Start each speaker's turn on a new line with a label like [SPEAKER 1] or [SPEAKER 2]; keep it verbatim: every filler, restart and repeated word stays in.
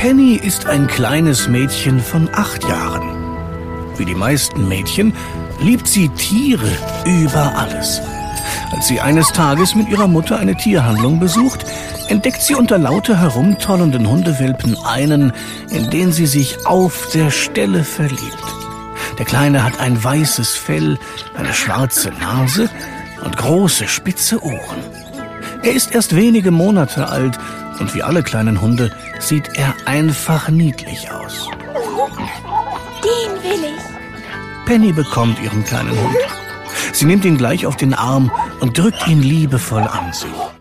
[SPEAKER 1] Penny ist ein kleines Mädchen von acht Jahren. Wie die meisten Mädchen liebt sie Tiere über alles. Als sie eines Tages mit ihrer Mutter eine Tierhandlung besucht, entdeckt sie unter lauter herumtollenden Hundewelpen einen, in den sie sich auf der Stelle verliebt. Der Kleine hat ein weißes Fell, eine schwarze Nase und große, spitze Ohren. Er ist erst wenige Monate alt und wie alle kleinen Hunde sieht er einfach niedlich aus.
[SPEAKER 2] Den will ich.
[SPEAKER 1] Penny bekommt ihren kleinen Hund. Sie nimmt ihn gleich auf den Arm und drückt ihn liebevoll an sich.